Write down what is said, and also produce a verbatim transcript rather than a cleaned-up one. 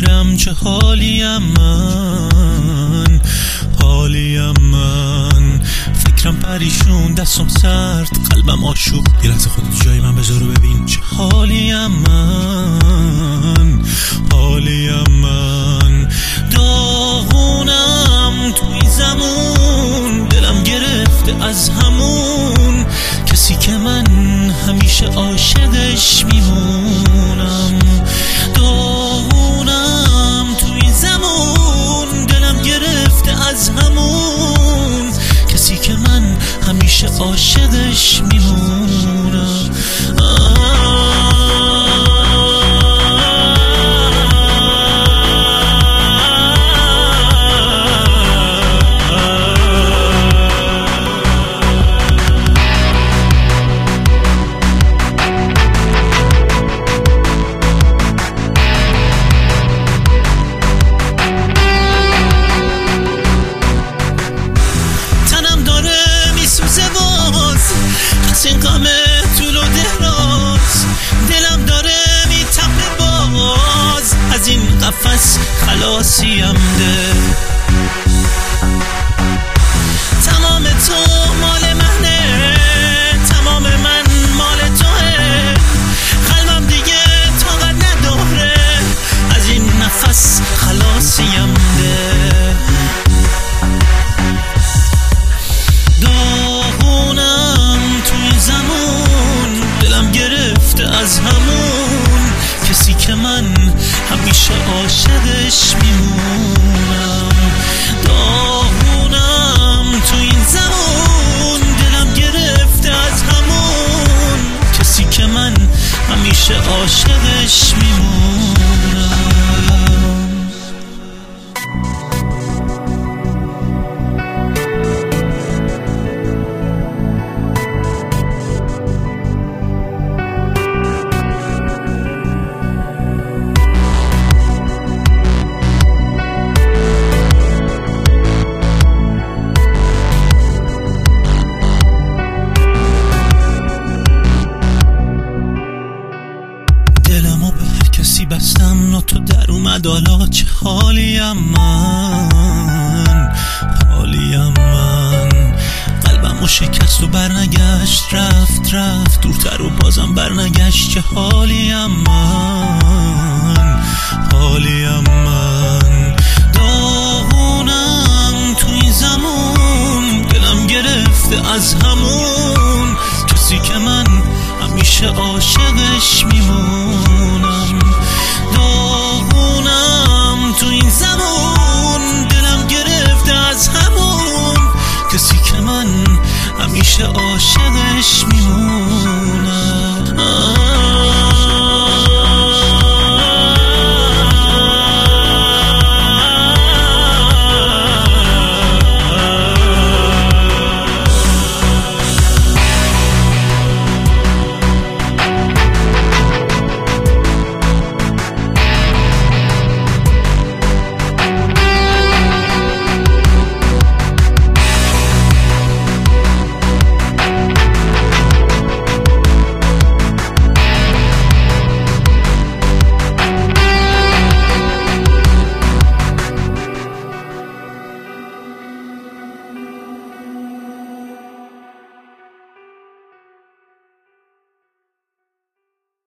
میرم چه حالیم من، حالیم من. فکرم پریشون، دستم سرد، قلبم آشوب. یه لحظه خودت جای من بذار و ببین چه حالیم من، حالیم من. داغونم توی زمون، دلم گرفته از همون کسی که من همیشه عاشقش میمونم. داغونم توی زمون، دلم گرفته از همون کسی که من همیشه عاشقش میمونم. این غم طول و دراز، دلم داره میتپه باز، از این قفس خلاصیم ده. تمام تو مال منه، تمام من مال توه، قلبم دیگه طاقت نداره، از این نفس خلاصیم ده. از همون کسی که من همیشه عاشقش میمونم. داغونم تو این زمان، دلم گرفته از همون کسی که من همیشه عاشقش میمونم. کسی بستم نا تو در اومد، حالا چه حالیم من، حالیم من. قلبم و شکست و برنگشت، رفت رفت دورتر و بازم برنگشت. چه حالیم من، حالیم من. داغونم توی زمان، دلم گرفته از همون کسی که من همیشه عاشقش